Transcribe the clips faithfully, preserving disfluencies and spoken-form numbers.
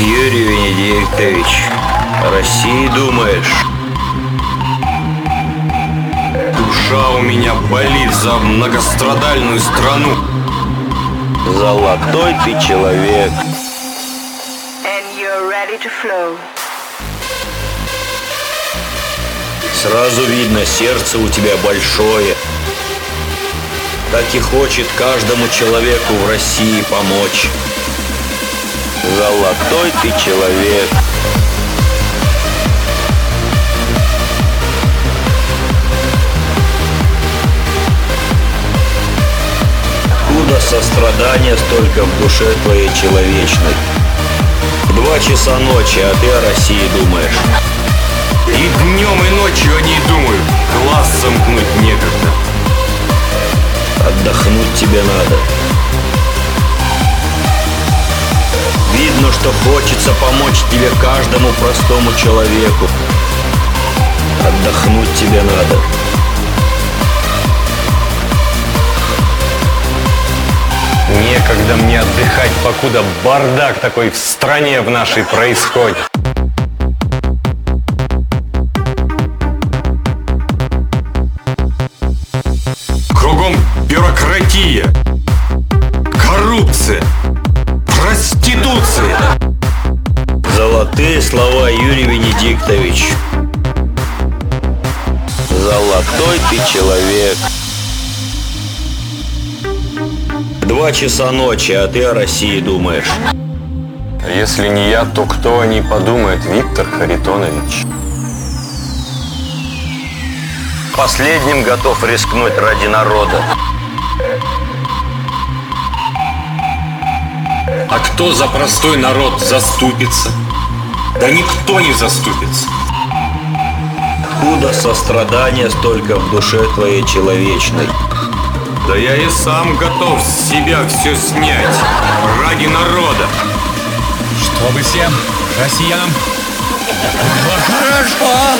Юрий Венедиктович, о России думаешь? Душа у меня болит за многострадальную страну. Золотой ты человек. And you're ready to flow. Сразу видно, сердце у тебя большое. Так и хочет каждому человеку в России помочь. Золотой ты человек. Откуда сострадания столько в душе твоей человечной? Два часа ночи, а ты о России думаешь. И днем, и ночью о ней думаю. Глаз сомкнуть некогда. Отдохнуть тебе надо. Видно, что хочется помочь тебе, каждому простому человеку. Отдохнуть тебе надо. Некогда мне отдыхать, покуда бардак такой в стране в нашей происходит. Кругом бюрократия, коррупция, проституция. Золотые слова, Юрий Венедиктович. Золотой ты человек. Два часа ночи, а ты о России думаешь. Если не я, то кто о ней подумает, Виктор Харитонович? Последним готов рискнуть ради народа. А кто за простой народ заступится? Да никто не заступится. Откуда сострадания столько в душе твоей человечной? Да я и сам готов с себя все снять ради народа. Чтобы всем россиянам было хорошо.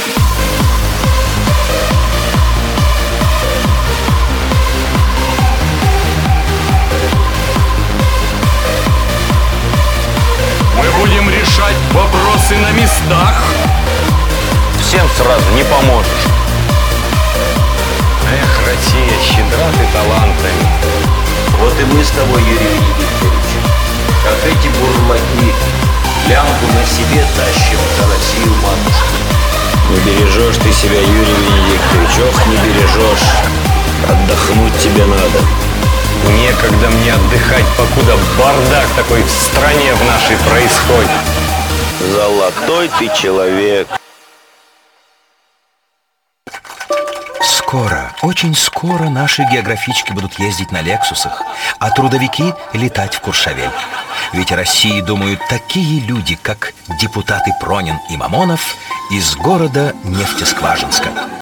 Мы будем решать вопросы на местах. Всем сразу не поможешь. Эх, Россия, щедра ты талантами. Вот и мы с тобой, Юрий Венедиктович, как эти бурлаки, лямку на себе тащим за Россию, матушку. Не бережешь ты себя, Юрий Венедиктович, ох, не бережешь. Отдохнуть тебе надо. Некогда мне отдыхать, покуда бардак такой в стране в нашей происходит. Золотой ты человек. Скоро, очень скоро наши географички будут ездить на лексусах, а трудовики летать в Куршавель. Ведь о России думают такие люди, как депутаты Пронин и Мамонов из города Нефтескважинска.